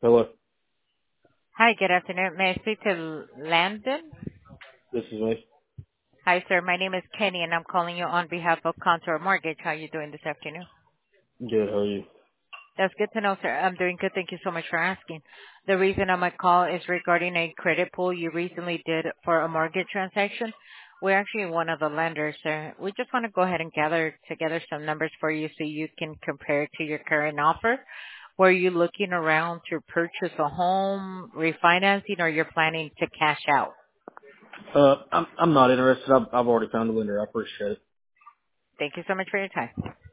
Hello, Hi, good afternoon. May I speak to Landon? this is me. Hi, sir. My name is Kenny, and I'm calling you on behalf of Contour Mortgage. How are you doing this afternoon? Good, how are you? That's good to know, sir. I'm doing good. Thank you so much for asking. The reason of my call is regarding a credit pull you recently did for a mortgage transaction. We're actually one of the lenders, sir. We just want to go ahead and gather together some numbers for you so you can compare it to your current offer. Were you looking around to purchase a home, refinancing, or you're planning to cash out? I'm not interested. I've already found a lender. I appreciate it. Thank you so much for your time.